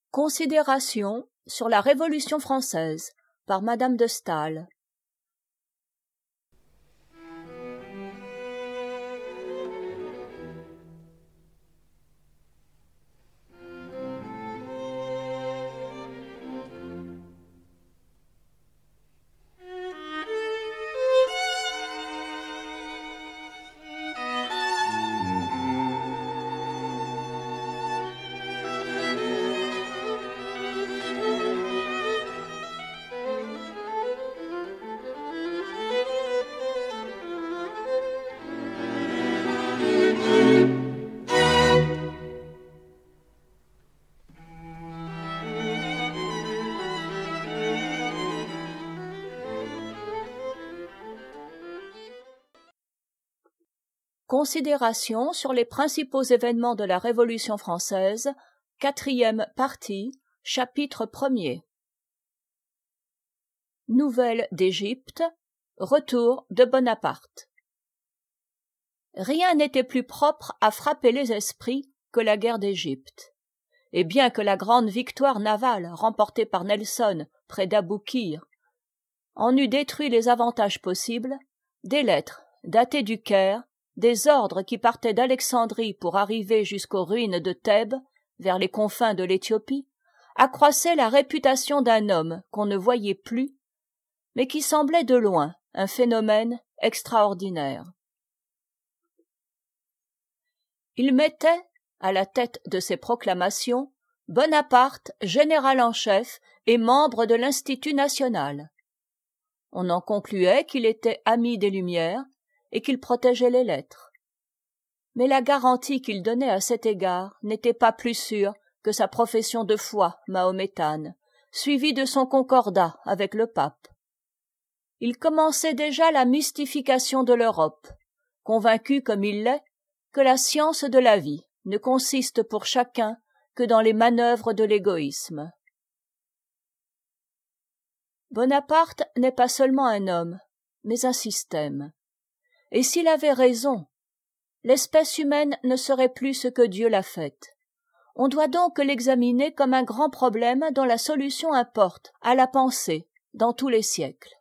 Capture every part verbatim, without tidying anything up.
Considérations sur la Révolution française par Madame de Staël. Considérations sur les principaux événements de la Révolution française, quatrième partie, chapitre premier. Nouvelles d'Égypte, retour de Bonaparte. Rien n'était plus propre à frapper les esprits que la guerre d'Égypte. Et bien que la grande victoire navale remportée par Nelson près d'Aboukir en eût détruit les avantages possibles, des lettres datées du Caire, des ordres qui partaient d'Alexandrie pour arriver jusqu'aux ruines de Thèbes, vers les confins de l'Éthiopie, accroissaient la réputation d'un homme qu'on ne voyait plus, mais qui semblait de loin un phénomène extraordinaire. Il mettait, à la tête de ses proclamations, Bonaparte général en chef et membre de l'Institut national. On en concluait qu'il était ami des Lumières et qu'il protégeait les lettres. Mais la garantie qu'il donnait à cet égard n'était pas plus sûre que sa profession de foi mahométane, suivie de son concordat avec le pape. Il commençait déjà la mystification de l'Europe, convaincu comme il l'est que la science de la vie ne consiste pour chacun que dans les manœuvres de l'égoïsme. Bonaparte n'est pas seulement un homme, mais un système. Et s'il avait raison, l'espèce humaine ne serait plus ce que Dieu l'a faite. On doit donc l'examiner comme un grand problème dont la solution importe à la pensée dans tous les siècles.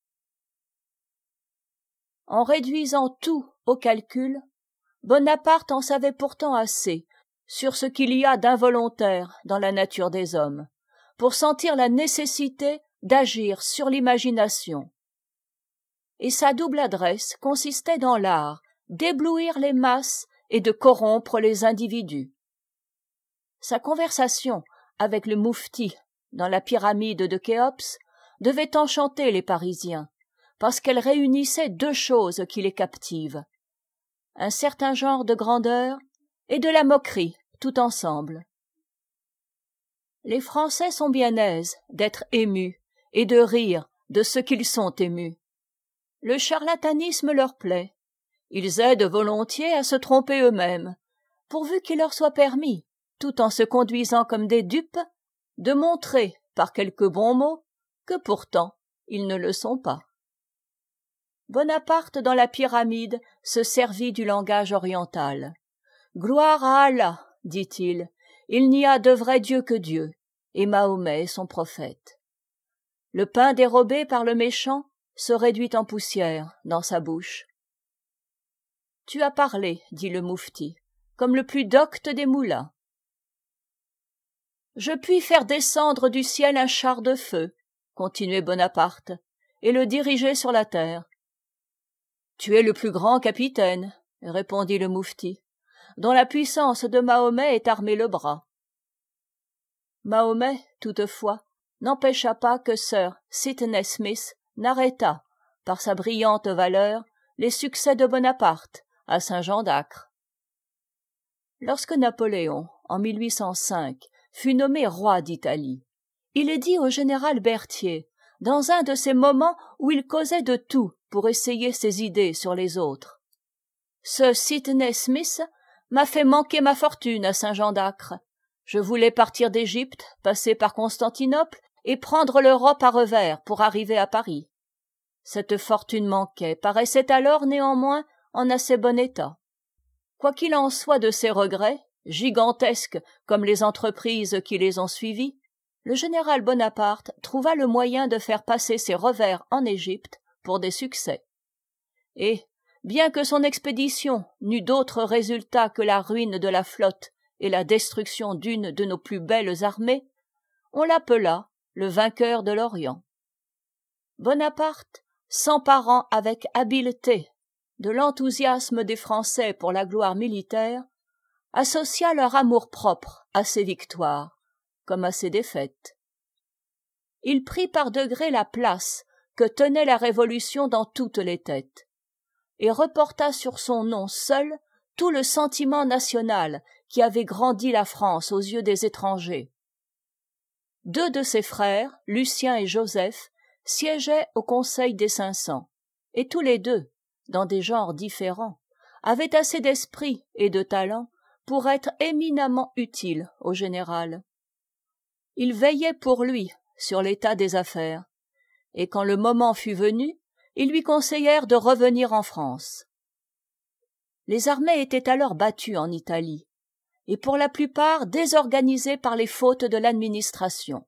En réduisant tout au calcul, Bonaparte en savait pourtant assez sur ce qu'il y a d'involontaire dans la nature des hommes, pour sentir la nécessité d'agir sur l'imagination. Et sa double adresse consistait dans l'art d'éblouir les masses et de corrompre les individus. Sa conversation avec le moufti dans la pyramide de Khéops devait enchanter les Parisiens, parce qu'elle réunissait deux choses qui les captivent, un certain genre de grandeur et de la moquerie tout ensemble. Les Français sont bien aises d'être émus et de rire de ce qu'ils sont émus. Le charlatanisme leur plaît. Ils aident volontiers à se tromper eux-mêmes, pourvu qu'il leur soit permis, tout en se conduisant comme des dupes, de montrer, par quelques bons mots, que pourtant ils ne le sont pas. Bonaparte dans la pyramide se servit du langage oriental. « Gloire à Allah, dit-il, il n'y a de vrai Dieu que Dieu, et Mahomet est son prophète. » Le pain dérobé par le méchant se réduit en poussière dans sa bouche. « Tu as parlé, dit le moufti, comme le plus docte des moulins. »« Je puis faire descendre du ciel un char de feu, continuait Bonaparte, et le diriger sur la terre. »« Tu es le plus grand capitaine, répondit le moufti, dont la puissance de Mahomet est armée le bras. » Mahomet, toutefois, n'empêcha pas que Sir Sidney Smith n'arrêtât, par sa brillante valeur, les succès de Bonaparte à Saint-Jean d'Acre. Lorsque Napoléon, en mille huit cent cinq, fut nommé roi d'Italie, il dit au général Berthier, dans un de ces moments où il causait de tout pour essayer ses idées sur les autres: « Ce Sidney Smith m'a fait manquer ma fortune à Saint-Jean d'Acre. Je voulais partir d'Égypte, passer par Constantinople et prendre l'Europe à revers pour arriver à Paris. Cette fortune manquait, paraissait alors néanmoins en assez bon état. Quoi qu'il en soit de ses regrets, gigantesques comme les entreprises qui les ont suivies, le général Bonaparte trouva le moyen de faire passer ses revers en Égypte pour des succès. Et, bien que son expédition n'eût d'autre résultat que la ruine de la flotte et la destruction d'une de nos plus belles armées, on l'appela le vainqueur de l'Orient. Bonaparte, s'emparant avec habileté de l'enthousiasme des Français pour la gloire militaire, associa leur amour-propre à ses victoires, comme à ses défaites. Il prit par degrés la place que tenait la Révolution dans toutes les têtes, et reporta sur son nom seul tout le sentiment national qui avait grandi la France aux yeux des étrangers. Deux de ses frères, Lucien et Joseph, siégeaient au Conseil des cinq cents, et tous les deux, dans des genres différents, avaient assez d'esprit et de talent pour être éminemment utiles au général. Ils veillaient pour lui sur l'état des affaires, et quand le moment fut venu, ils lui conseillèrent de revenir en France. Les armées étaient alors battues en Italie, et pour la plupart désorganisées par les fautes de l'administration.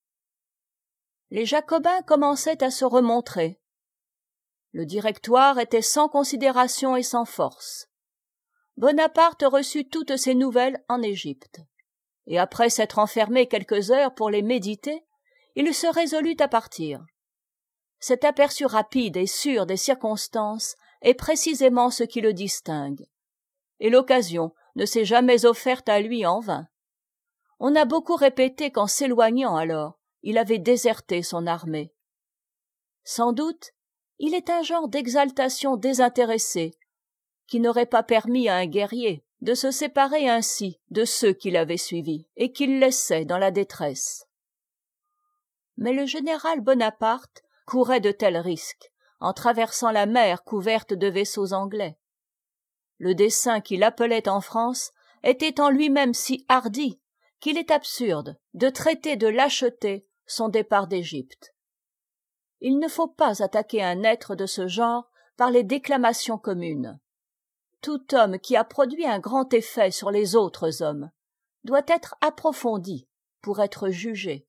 Les Jacobins commençaient à se remontrer. Le Directoire était sans considération et sans force. Bonaparte reçut toutes ces nouvelles en Égypte, et après s'être enfermé quelques heures pour les méditer, il se résolut à partir. Cet aperçu rapide et sûr des circonstances est précisément ce qui le distingue, et l'occasion ne s'est jamais offerte à lui en vain. On a beaucoup répété qu'en s'éloignant alors, il avait déserté son armée. Sans doute, il est un genre d'exaltation désintéressée qui n'aurait pas permis à un guerrier de se séparer ainsi de ceux qui l'avaient suivi et qu'il laissait dans la détresse. Mais le général Bonaparte courait de tels risques en traversant la mer couverte de vaisseaux anglais. Le dessein qui l'appelait en France était en lui-même si hardi qu'il est absurde de traiter de lâcheté son départ d'Égypte. Il ne faut pas attaquer un être de ce genre par les déclamations communes. Tout homme qui a produit un grand effet sur les autres hommes doit être approfondi pour être jugé.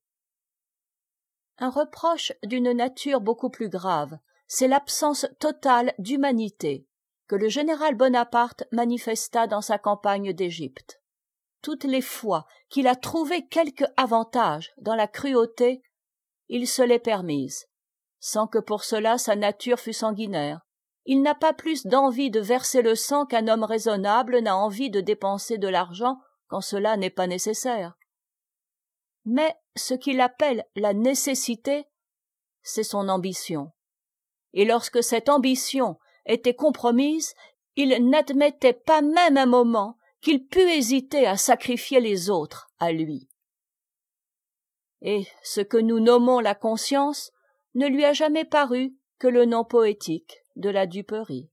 Un reproche d'une nature beaucoup plus grave, c'est l'absence totale d'humanité que le général Bonaparte manifesta dans sa campagne d'Égypte. Toutes les fois qu'il a trouvé quelque avantage dans la cruauté, il se l'est permise, sans que pour cela sa nature fût sanguinaire. Il n'a pas plus d'envie de verser le sang qu'un homme raisonnable n'a envie de dépenser de l'argent quand cela n'est pas nécessaire. Mais ce qu'il appelle la nécessité, c'est son ambition. Et lorsque cette ambition était compromise, il n'admettait pas même un moment qu'il pût hésiter à sacrifier les autres à lui. Et ce que nous nommons la conscience ne lui a jamais paru que le nom poétique de la duperie.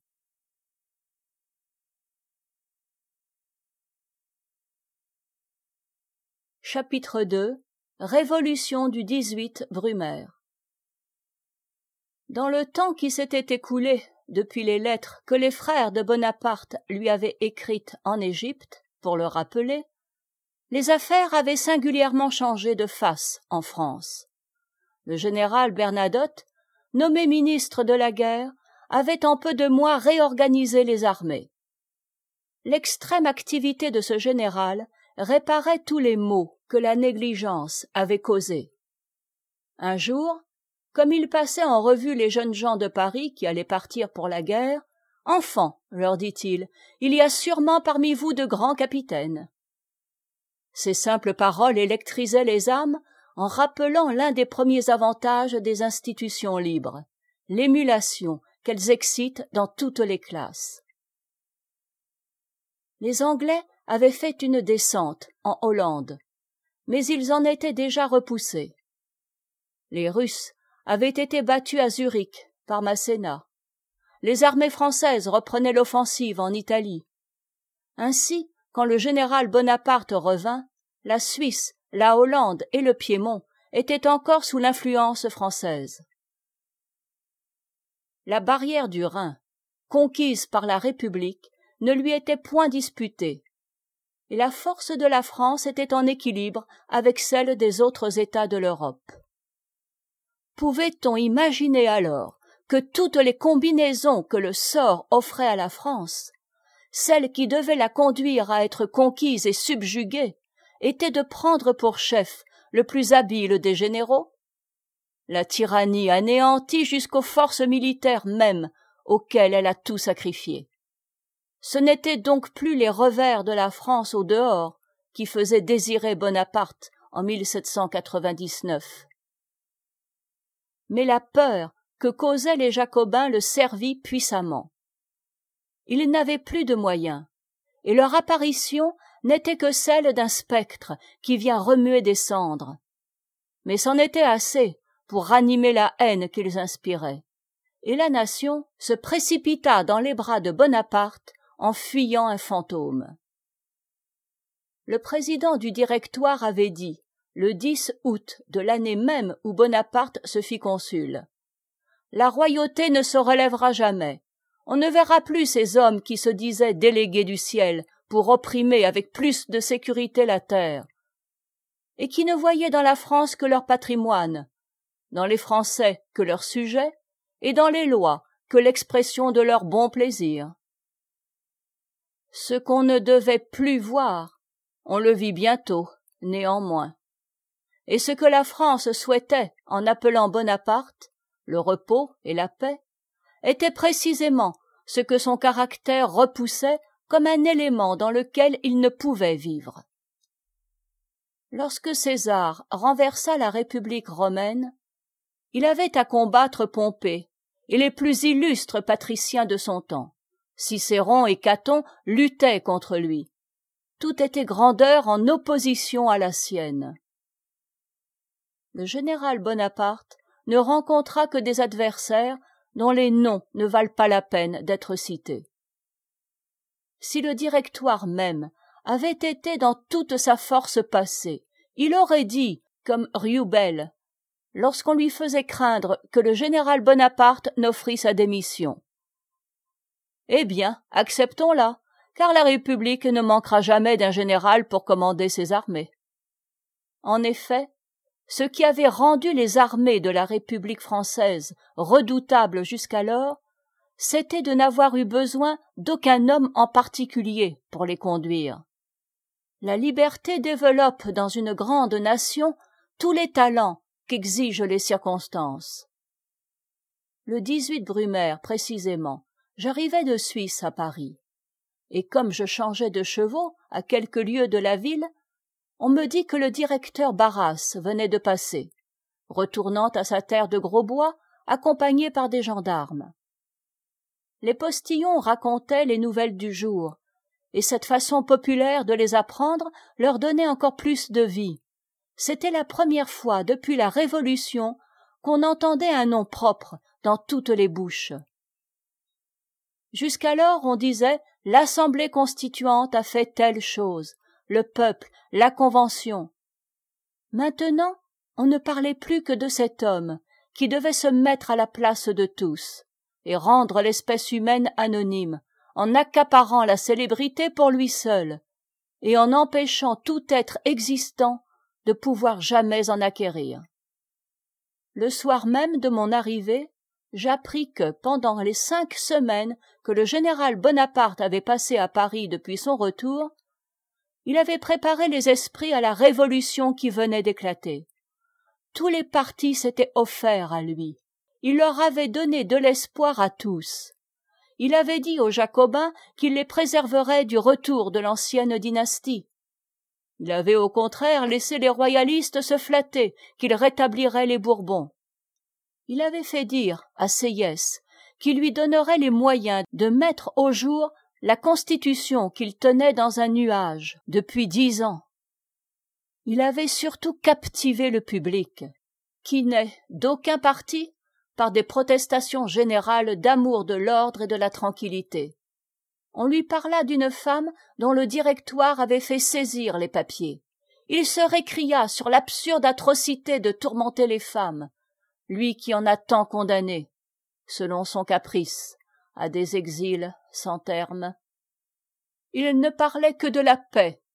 Chapitre deux. Révolution du dix-huit Brumaire. Dans le temps qui s'était écoulé depuis les lettres que les frères de Bonaparte lui avaient écrites en Égypte pour le rappeler, les affaires avaient singulièrement changé de face en France. Le général Bernadotte, nommé ministre de la guerre, avait en peu de mois réorganisé les armées. L'extrême activité de ce général réparait tous les maux que la négligence avait causés. Un jour, comme il passait en revue les jeunes gens de Paris qui allaient partir pour la guerre, « Enfants, leur dit-il, il y a sûrement parmi vous de grands capitaines. » Ces simples paroles électrisaient les âmes en rappelant l'un des premiers avantages des institutions libres, l'émulation qu'elles excitent dans toutes les classes. Les Anglais avaient fait une descente en Hollande, mais ils en étaient déjà repoussés. Les Russes avaient été battus à Zurich par Masséna. Les armées françaises reprenaient l'offensive en Italie. Ainsi, quand le général Bonaparte revint, la Suisse, la Hollande et le Piémont étaient encore sous l'influence française. La barrière du Rhin, conquise par la République, ne lui était point disputée, et la force de la France était en équilibre avec celle des autres États de l'Europe. Pouvait-on imaginer alors que toutes les combinaisons que le sort offrait à la France, celles qui devaient la conduire à être conquise et subjuguée, étaient de prendre pour chef le plus habile des généraux? La tyrannie anéantit jusqu'aux forces militaires mêmes auxquelles elle a tout sacrifié. Ce n'étaient donc plus les revers de la France au dehors qui faisaient désirer Bonaparte en mille sept cent quatre-vingt-dix-neuf. Mais la peur que causaient les Jacobins le servit puissamment. Ils n'avaient plus de moyens, et leur apparition n'était que celle d'un spectre qui vient remuer des cendres. Mais c'en était assez pour ranimer la haine qu'ils inspiraient, et la nation se précipita dans les bras de Bonaparte en fuyant un fantôme. Le président du Directoire avait dit, le dix août de l'année même où Bonaparte se fit consul: « La royauté ne se relèvera jamais. On ne verra plus ces hommes qui se disaient délégués du ciel pour opprimer avec plus de sécurité la terre, et qui ne voyaient dans la France que leur patrimoine, dans les Français que leurs sujets, et dans les lois que l'expression de leur bon plaisir. Ce qu'on ne devait plus voir, on le vit bientôt, néanmoins. Et ce que la France souhaitait en appelant Bonaparte, le repos et la paix, était précisément ce que son caractère repoussait comme un élément dans lequel il ne pouvait vivre. Lorsque César renversa la République romaine, il avait à combattre Pompée et les plus illustres patriciens de son temps. Cicéron et Caton luttaient contre lui. Tout était grandeur en opposition à la sienne. Le général Bonaparte ne rencontra que des adversaires dont les noms ne valent pas la peine d'être cités. Si le Directoire même avait été dans toute sa force passée, il aurait dit, comme Rioubel, lorsqu'on lui faisait craindre que le général Bonaparte n'offrît sa démission: « Eh bien, acceptons-la, car la République ne manquera jamais d'un général pour commander ses armées. » En effet, ce qui avait rendu les armées de la République française redoutables jusqu'alors, c'était de n'avoir eu besoin d'aucun homme en particulier pour les conduire. La liberté développe dans une grande nation tous les talents qu'exigent les circonstances. Le dix-huit Brumaire, précisément, j'arrivais de Suisse à Paris, et comme je changeais de chevaux à quelques lieues de la ville, on me dit que le directeur Barras venait de passer, retournant à sa terre de Grosbois, accompagné par des gendarmes. Les postillons racontaient les nouvelles du jour, et cette façon populaire de les apprendre leur donnait encore plus de vie. C'était la première fois depuis la Révolution qu'on entendait un nom propre dans toutes les bouches. Jusqu'alors on disait « l'Assemblée constituante a fait telle chose », le peuple, la Convention. Maintenant, on ne parlait plus que de cet homme qui devait se mettre à la place de tous et rendre l'espèce humaine anonyme, en accaparant la célébrité pour lui seul et en empêchant tout être existant de pouvoir jamais en acquérir. Le soir même de mon arrivée, j'appris que pendant les cinq semaines que le général Bonaparte avait passées à Paris depuis son retour, il avait préparé les esprits à la révolution qui venait d'éclater. Tous les partis s'étaient offerts à lui. Il leur avait donné de l'espoir à tous. Il avait dit aux Jacobins qu'il les préserverait du retour de l'ancienne dynastie. Il avait au contraire laissé les royalistes se flatter qu'il rétablirait les Bourbons. Il avait fait dire à Sieyès qu'il lui donnerait les moyens de mettre au jour la Constitution qu'il tenait dans un nuage depuis dix ans. Il avait surtout captivé le public, qui n'est d'aucun parti par des protestations générales d'amour de l'ordre et de la tranquillité. On lui parla d'une femme dont le Directoire avait fait saisir les papiers. Il se récria sur l'absurde atrocité de tourmenter les femmes, lui qui en a tant condamné, selon son caprice, à des exils sans terme. Il ne parlait que de la paix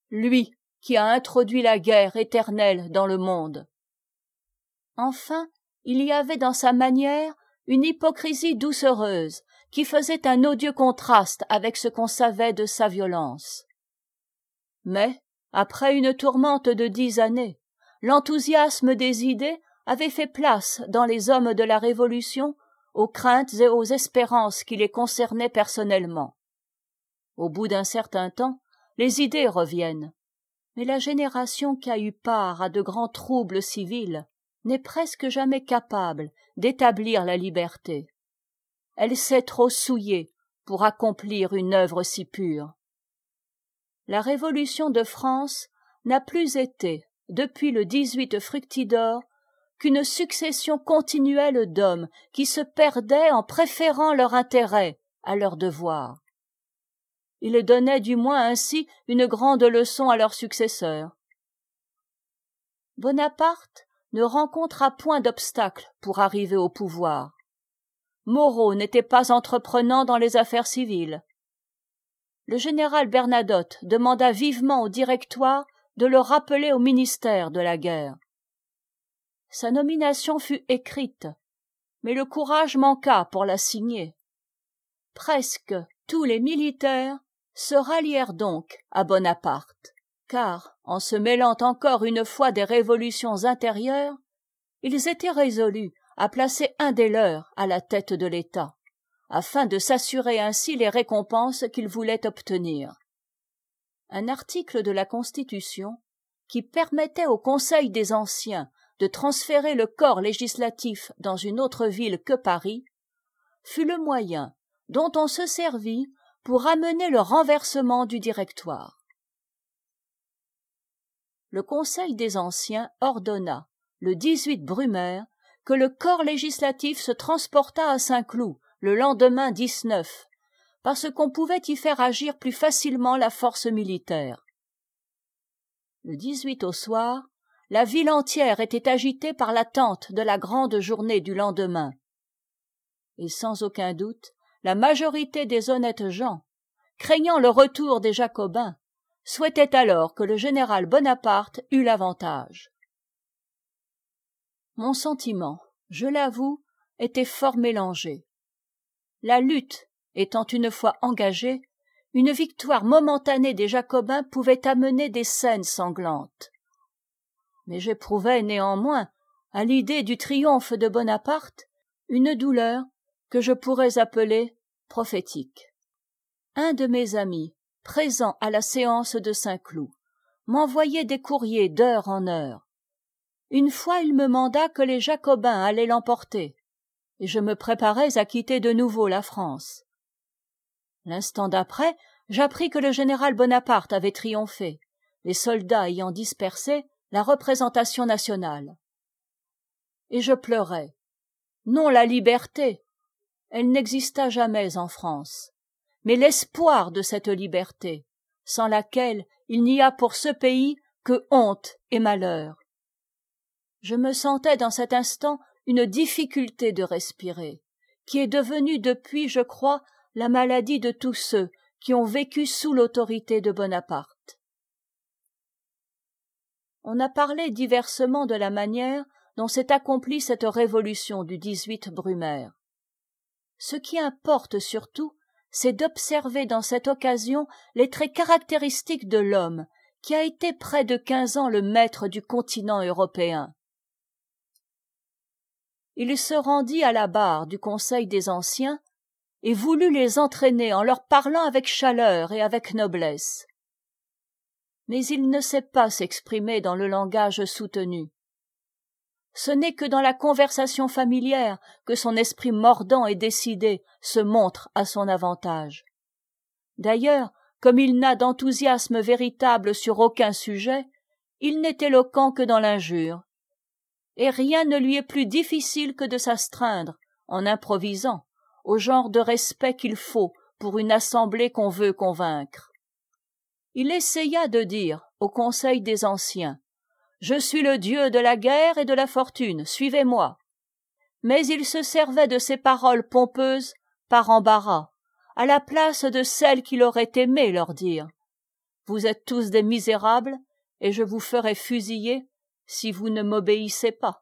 lui qui a introduit la guerre éternelle dans le monde. Enfin, il y avait dans sa manière une hypocrisie doucereuse qui faisait un odieux contraste avec ce qu'on savait de sa violence. Mais, après une tourmente de dix années, l'enthousiasme des idées avait fait place dans les hommes de la Révolution aux craintes et aux espérances qui les concernaient personnellement. Au bout d'un certain temps, les idées reviennent, mais la génération qui a eu part à de grands troubles civils n'est presque jamais capable d'établir la liberté. Elle s'est trop souillée pour accomplir une œuvre si pure. La Révolution de France n'a plus été, depuis le dix-huit Fructidor, qu'une succession continuelle d'hommes qui se perdaient en préférant leur intérêt à leur devoir. Ils donnaient du moins ainsi une grande leçon à leurs successeurs. Bonaparte ne rencontra point d'obstacle pour arriver au pouvoir. Moreau n'était pas entreprenant dans les affaires civiles. Le général Bernadotte demanda vivement au Directoire de le rappeler au ministère de la guerre. Sa nomination fut écrite, mais le courage manqua pour la signer. Presque tous les militaires se rallièrent donc à Bonaparte, car, en se mêlant encore une fois des révolutions intérieures, ils étaient résolus à placer un des leurs à la tête de l'État, afin de s'assurer ainsi les récompenses qu'ils voulaient obtenir. Un article de la Constitution, qui permettait au Conseil des Anciens de transférer le corps législatif dans une autre ville que Paris, fut le moyen dont on se servit pour amener le renversement du Directoire. Le Conseil des Anciens ordonna, le dix-huit Brumaire, que le corps législatif se transportât à Saint-Cloud le lendemain dix-neuf, parce qu'on pouvait y faire agir plus facilement la force militaire. Le dix-huit au soir, la ville entière était agitée par l'attente de la grande journée du lendemain. Et sans aucun doute, la majorité des honnêtes gens, craignant le retour des Jacobins, souhaitaient alors que le général Bonaparte eût l'avantage. Mon sentiment, je l'avoue, était fort mélangé. La lutte étant une fois engagée, une victoire momentanée des Jacobins pouvait amener des scènes sanglantes. Mais j'éprouvais néanmoins, à l'idée du triomphe de Bonaparte, une douleur que je pourrais appeler prophétique. Un de mes amis, présent à la séance de Saint-Cloud, m'envoyait des courriers d'heure en heure. Une fois il me manda que les Jacobins allaient l'emporter, et je me préparais à quitter de nouveau la France. L'instant d'après, j'appris que le général Bonaparte avait triomphé, les soldats ayant dispersé la représentation nationale. Et je pleurais. Non la liberté, elle n'exista jamais en France, mais l'espoir de cette liberté, sans laquelle il n'y a pour ce pays que honte et malheur. Je me sentais dans cet instant une difficulté de respirer, qui est devenue depuis, je crois, la maladie de tous ceux qui ont vécu sous l'autorité de Bonaparte. On a parlé diversement de la manière dont s'est accomplie cette révolution du dix-huit Brumaire. Ce qui importe surtout, c'est d'observer dans cette occasion les traits caractéristiques de l'homme qui a été près de quinze ans le maître du continent européen. Il se rendit à la barre du Conseil des Anciens et voulut les entraîner en leur parlant avec chaleur et avec noblesse. Mais il ne sait pas s'exprimer dans le langage soutenu. Ce n'est que dans la conversation familière que son esprit mordant et décidé se montre à son avantage. D'ailleurs, comme il n'a d'enthousiasme véritable sur aucun sujet, il n'est éloquent que dans l'injure. Et rien ne lui est plus difficile que de s'astreindre, en improvisant, au genre de respect qu'il faut pour une assemblée qu'on veut convaincre. Il essaya de dire au Conseil des Anciens « Je suis le dieu de la guerre et de la fortune, suivez-moi ». Mais il se servait de ces paroles pompeuses par embarras, à la place de celles qu'il aurait aimé leur dire. vous êtes tous des misérables, et je vous ferai fusiller si vous ne m'obéissez pas.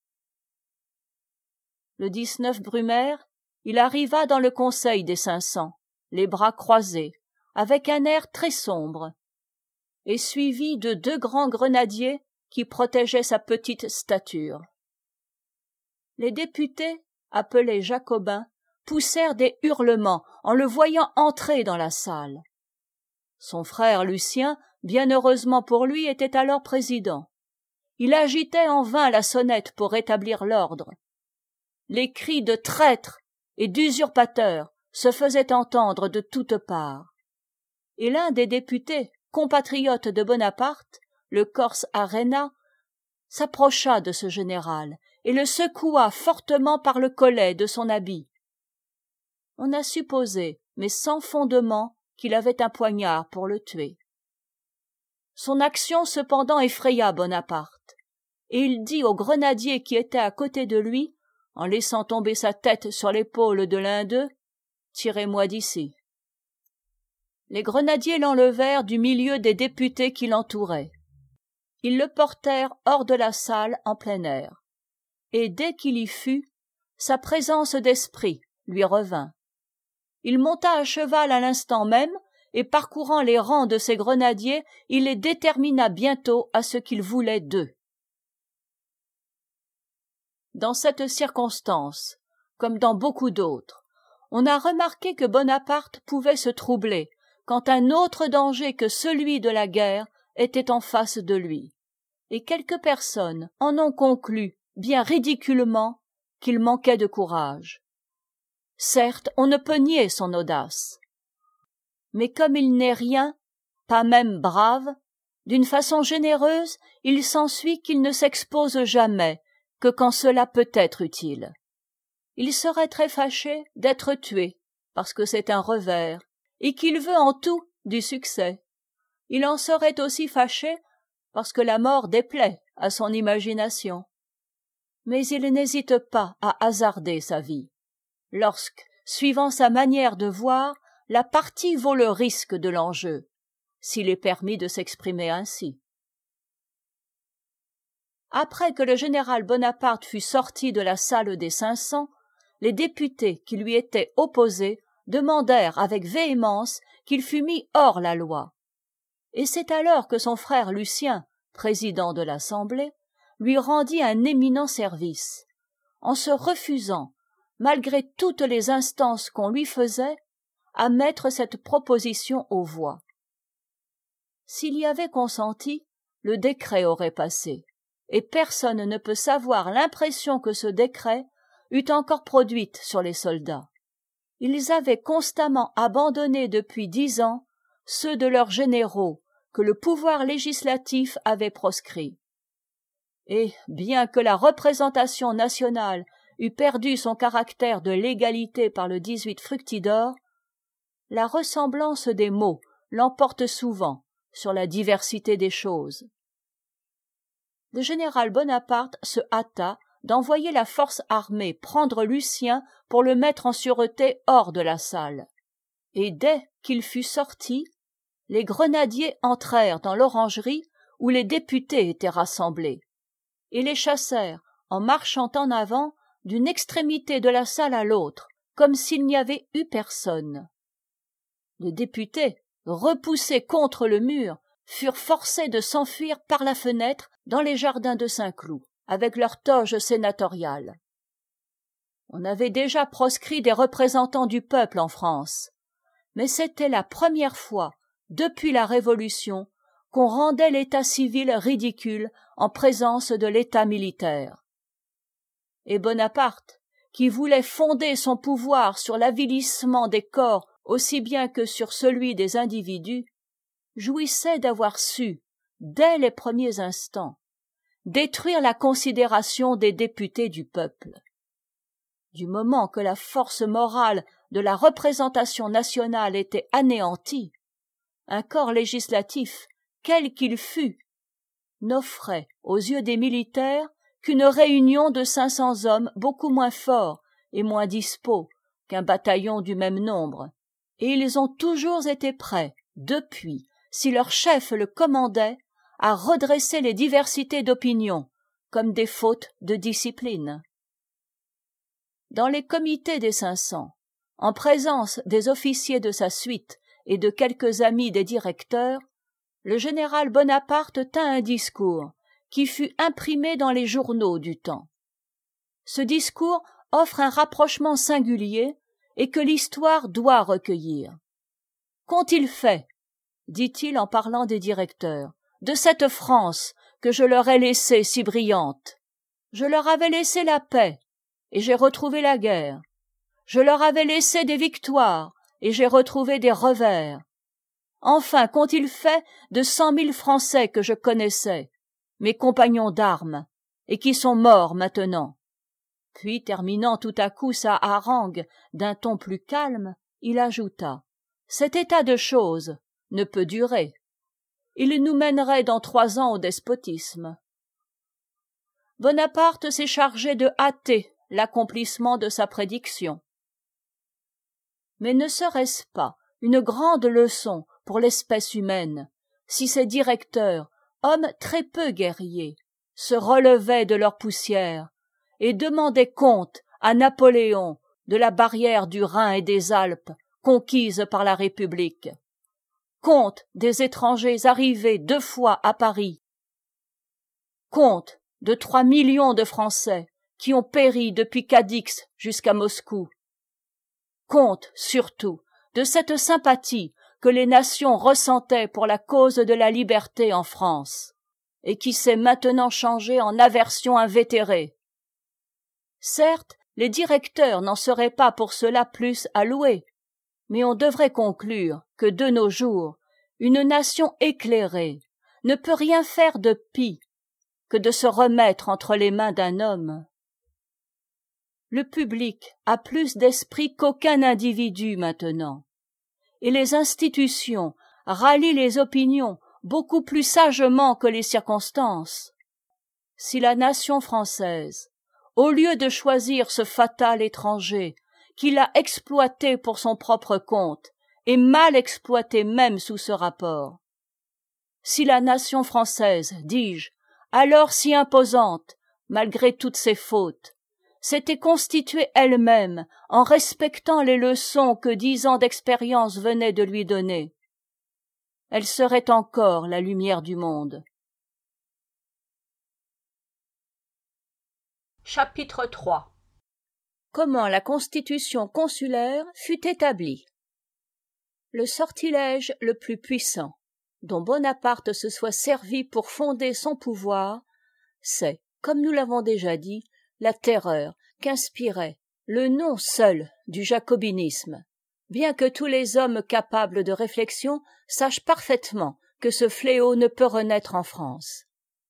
Le dix-neuf Brumaire, il arriva dans le conseil des cinq cents, les bras croisés, avec un air très sombre, et suivi de deux grands grenadiers qui protégeaient sa petite stature. Les députés, appelés jacobins, poussèrent des hurlements en le voyant entrer dans la salle. Son frère Lucien, bien heureusement pour lui, était alors président. Il agitait en vain la sonnette pour rétablir l'ordre. Les cris de traître et d'usurpateur se faisaient entendre de toutes parts. Et l'un des députés, compatriote de Bonaparte, le Corse Arena, s'approcha de ce général et le secoua fortement par le collet de son habit. On a supposé, mais sans fondement, qu'il avait un poignard pour le tuer. Son action cependant effraya Bonaparte, et il dit au grenadier qui était à côté de lui, en laissant tomber sa tête sur l'épaule de l'un d'eux, « Tirez-moi d'ici ». Les grenadiers l'enlevèrent du milieu des députés qui l'entouraient. Ils le portèrent hors de la salle en plein air, et dès qu'il y fut, sa présence d'esprit lui revint. Il monta à cheval à l'instant même, et parcourant les rangs de ses grenadiers, il les détermina bientôt à ce qu'il voulait d'eux. Dans cette circonstance, comme dans beaucoup d'autres, on a remarqué que Bonaparte pouvait se troubler quand un autre danger que celui de la guerre était en face de lui, et quelques personnes en ont conclu, bien ridiculement, qu'il manquait de courage. Certes, on ne peut nier son audace, mais comme il n'est rien, pas même brave, d'une façon généreuse, il s'ensuit qu'il ne s'expose jamais que quand cela peut être utile. Il serait très fâché d'être tué, parce que c'est un revers, et qu'il veut en tout du succès. Il en serait aussi fâché parce que la mort déplaît à son imagination. Mais il n'hésite pas à hasarder sa vie, lorsque, suivant sa manière de voir, la partie vaut le risque de l'enjeu, s'il est permis de s'exprimer ainsi. Après que le général Bonaparte fut sorti de la salle des cinq cents, les députés qui lui étaient opposés demandèrent avec véhémence qu'il fût mis hors la loi. Et c'est alors que son frère Lucien, président de l'Assemblée, lui rendit un éminent service, en se refusant, malgré toutes les instances qu'on lui faisait, à mettre cette proposition aux voix. S'il y avait consenti, le décret aurait passé, et personne ne peut savoir l'impression que ce décret eût encore produite sur les soldats. Ils avaient constamment abandonné depuis dix ans ceux de leurs généraux que le pouvoir législatif avait proscrits. Et, bien que la représentation nationale eût perdu son caractère de légalité par le dix-huit Fructidor, la ressemblance des mots l'emporte souvent sur la diversité des choses. Le général Bonaparte se hâta d'envoyer la force armée prendre Lucien pour le mettre en sûreté hors de la salle. Et dès qu'il fut sorti, les grenadiers entrèrent dans l'orangerie où les députés étaient rassemblés, et les chassèrent en marchant en avant d'une extrémité de la salle à l'autre, comme s'il n'y avait eu personne. Les députés, repoussés contre le mur, furent forcés de s'enfuir par la fenêtre dans les jardins de Saint-Cloud, avec leur toge sénatoriale. On avait déjà proscrit des représentants du peuple en France, mais c'était la première fois, depuis la Révolution, qu'on rendait l'état civil ridicule en présence de l'état militaire. Et Bonaparte, qui voulait fonder son pouvoir sur l'avilissement des corps aussi bien que sur celui des individus, jouissait d'avoir su, dès les premiers instants, détruire la considération des députés du peuple. Du moment que la force morale de la représentation nationale était anéantie, un corps législatif, quel qu'il fût, n'offrait aux yeux des militaires qu'une réunion de cinq cents hommes beaucoup moins forts et moins dispos qu'un bataillon du même nombre, et ils ont toujours été prêts, depuis, si leur chef le commandait, à redresser les diversités d'opinion, comme des fautes de discipline. Dans les comités des cinq cents, en présence des officiers de sa suite et de quelques amis des directeurs, le général Bonaparte tint un discours qui fut imprimé dans les journaux du temps. Ce discours offre un rapprochement singulier et que l'histoire doit recueillir. Qu'ont-ils fait, dit-il en parlant des directeurs, de cette France que je leur ai laissée si brillante? Je leur avais laissé la paix, et j'ai retrouvé la guerre. Je leur avais laissé des victoires, et j'ai retrouvé des revers. Enfin, qu'ont-ils fait de cent mille Français que je connaissais, mes compagnons d'armes, et qui sont morts maintenant? Puis, terminant tout à coup sa harangue d'un ton plus calme, il ajouta: « Cet état de choses ne peut durer. Il nous mènerait dans trois ans au despotisme. » Bonaparte s'est chargé de hâter l'accomplissement de sa prédiction. Mais ne serait-ce pas une grande leçon pour l'espèce humaine si ces directeurs, hommes très peu guerriers, se relevaient de leur poussière et demandaient compte à Napoléon de la barrière du Rhin et des Alpes conquise par la République, compte des étrangers arrivés deux fois à Paris, compte de trois millions de Français qui ont péri depuis Cadix jusqu'à Moscou, compte surtout de cette sympathie que les nations ressentaient pour la cause de la liberté en France, et qui s'est maintenant changée en aversion invétérée. Certes, les directeurs n'en seraient pas pour cela plus à louer, mais on devrait conclure que de nos jours, une nation éclairée ne peut rien faire de pis que de se remettre entre les mains d'un homme. Le public a plus d'esprit qu'aucun individu maintenant, et les institutions rallient les opinions beaucoup plus sagement que les circonstances. Si la nation française, au lieu de choisir ce fatal étranger qui l'a exploité pour son propre compte, et mal exploité même sous ce rapport, si la nation française, dis-je, alors si imposante, malgré toutes ses fautes, s'était constituée elle-même en respectant les leçons que dix ans d'expérience venaient de lui donner, elle serait encore la lumière du monde. Chapitre trois. Comment la constitution consulaire fut établie. Le sortilège le plus puissant dont Bonaparte se soit servi pour fonder son pouvoir, c'est, comme nous l'avons déjà dit, la terreur qu'inspirait le nom seul du jacobinisme, bien que tous les hommes capables de réflexion sachent parfaitement que ce fléau ne peut renaître en France.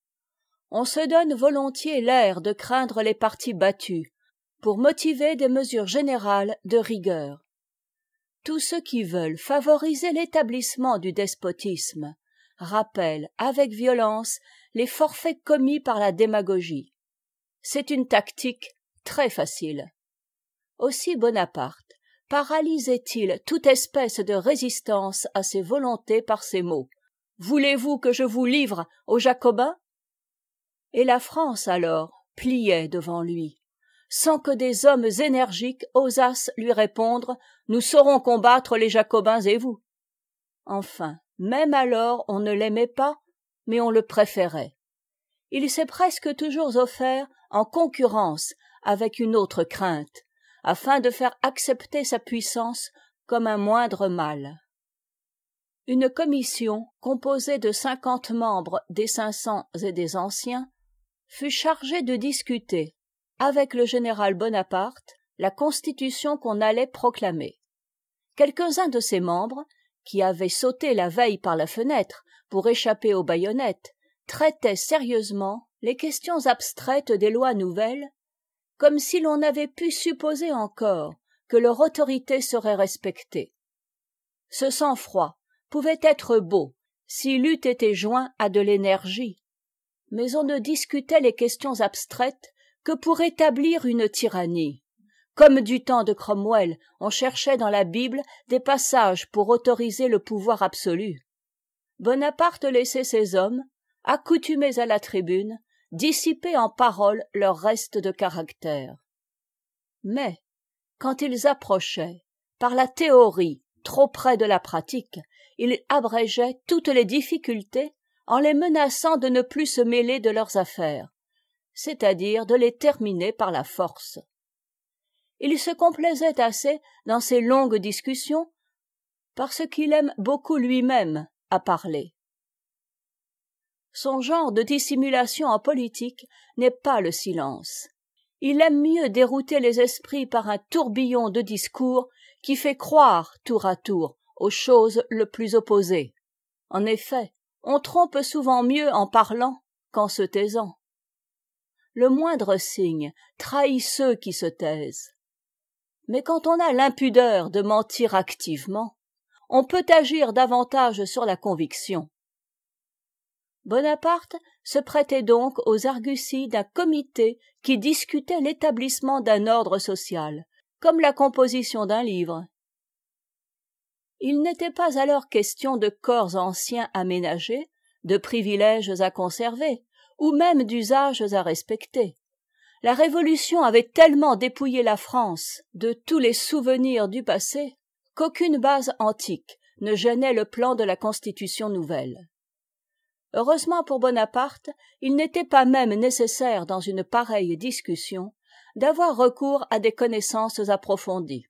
On se donne volontiers l'air de craindre les partis battus pour motiver des mesures générales de rigueur. Tous ceux qui veulent favoriser l'établissement du despotisme rappellent avec violence les forfaits commis par la démagogie. C'est une tactique très facile. Aussi Bonaparte paralysait-il toute espèce de résistance à ses volontés par ces mots: « Voulez-vous que je vous livre aux Jacobins ?» Et la France alors pliait devant lui, sans que des hommes énergiques osassent lui répondre « Nous saurons combattre les Jacobins et vous ». Enfin, même alors on ne l'aimait pas, mais on le préférait. Il s'est presque toujours offert en concurrence avec une autre crainte, afin de faire accepter sa puissance comme un moindre mal. Une commission composée de cinquante membres des cinq cents et des anciens fut chargée de discuter avec le général Bonaparte la constitution qu'on allait proclamer. Quelques-uns de ses membres, qui avaient sauté la veille par la fenêtre pour échapper aux baïonnettes, traitaient sérieusement les questions abstraites des lois nouvelles, comme si l'on avait pu supposer encore que leur autorité serait respectée. Ce sang-froid pouvait être beau s'il eût été joint à de l'énergie, mais on ne discutait les questions abstraites que pour établir une tyrannie. Comme du temps de Cromwell, on cherchait dans la Bible des passages pour autoriser le pouvoir absolu. Bonaparte laissait ses hommes, accoutumés à la tribune, dissiper en paroles leur reste de caractère. Mais, quand ils approchaient, par la théorie, trop près de la pratique, il abrégeait toutes les difficultés en les menaçant de ne plus se mêler de leurs affaires, c'est-à-dire de les terminer par la force. Il se complaisait assez dans ces longues discussions parce qu'il aime beaucoup lui-même à parler. Son genre de dissimulation en politique n'est pas le silence. Il aime mieux dérouter les esprits par un tourbillon de discours qui fait croire tour à tour aux choses le plus opposées. En effet, on trompe souvent mieux en parlant qu'en se taisant. Le moindre signe trahit ceux qui se taisent. Mais quand on a l'impudeur de mentir activement, on peut agir davantage sur la conviction. Bonaparte se prêtait donc aux arguties d'un comité qui discutait l'établissement d'un ordre social, comme la composition d'un livre. Il n'était pas alors question de corps anciens à ménager, de privilèges à conserver, ou même d'usages à respecter. La Révolution avait tellement dépouillé la France de tous les souvenirs du passé qu'aucune base antique ne gênait le plan de la Constitution nouvelle. Heureusement pour Bonaparte, il n'était pas même nécessaire dans une pareille discussion d'avoir recours à des connaissances approfondies.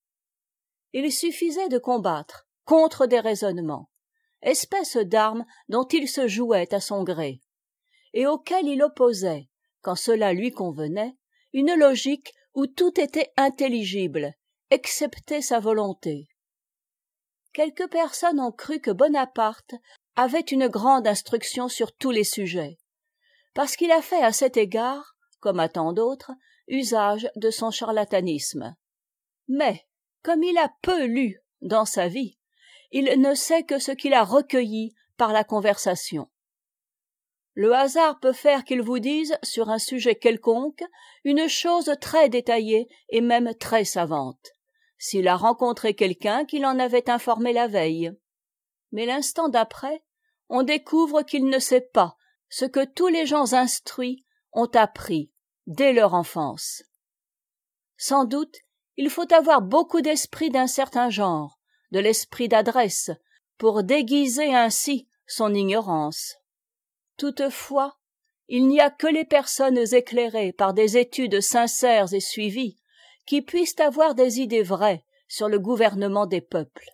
Il suffisait de combattre contre des raisonnements, espèce d'armes dont il se jouait à son gré, et auxquelles il opposait, quand cela lui convenait, une logique où tout était intelligible, excepté sa volonté. Quelques personnes ont cru que Bonaparte avait une grande instruction sur tous les sujets, parce qu'il a fait à cet égard, comme à tant d'autres, usage de son charlatanisme. Mais, comme il a peu lu dans sa vie, il ne sait que ce qu'il a recueilli par la conversation. Le hasard peut faire qu'il vous dise, sur un sujet quelconque, une chose très détaillée et même très savante, s'il a rencontré quelqu'un qui l'en avait informé la veille. Mais l'instant d'après, on découvre qu'il ne sait pas ce que tous les gens instruits ont appris dès leur enfance. Sans doute, il faut avoir beaucoup d'esprit d'un certain genre, de l'esprit d'adresse, pour déguiser ainsi son ignorance. Toutefois, il n'y a que les personnes éclairées par des études sincères et suivies qui puissent avoir des idées vraies sur le gouvernement des peuples.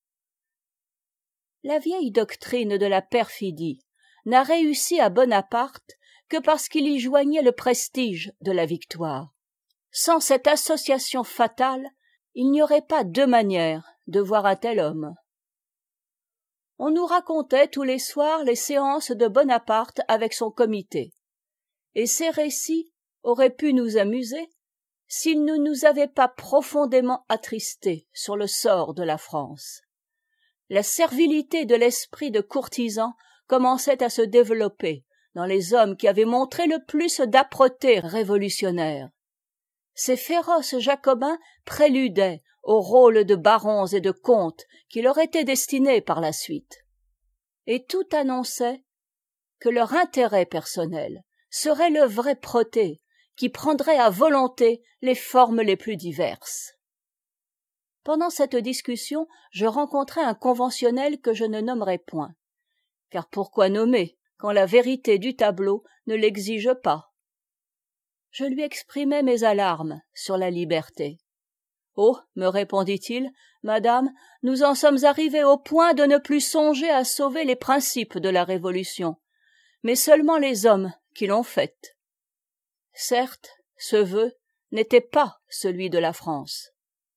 La vieille doctrine de la perfidie n'a réussi à Bonaparte que parce qu'il y joignait le prestige de la victoire. Sans cette association fatale, il n'y aurait pas deux manières de voir un tel homme. On nous racontait tous les soirs les séances de Bonaparte avec son comité, et ces récits auraient pu nous amuser s'ils ne nous avaient pas profondément attristés sur le sort de la France. La servilité de l'esprit de courtisan commençait à se développer dans les hommes qui avaient montré le plus d'âpreté révolutionnaire. Ces féroces jacobins préludaient au rôle de barons et de comtes qui leur étaient destinés par la suite. Et tout annonçait que leur intérêt personnel serait le vrai protée qui prendrait à volonté les formes les plus diverses. Pendant cette discussion, je rencontrai un conventionnel que je ne nommerai point. Car pourquoi nommer quand la vérité du tableau ne l'exige pas? Je lui exprimai mes alarmes sur la liberté. « Oh, me répondit-il, madame, nous en sommes arrivés au point de ne plus songer à sauver les principes de la Révolution, mais seulement les hommes qui l'ont faite. » Certes, ce vœu n'était pas celui de la France.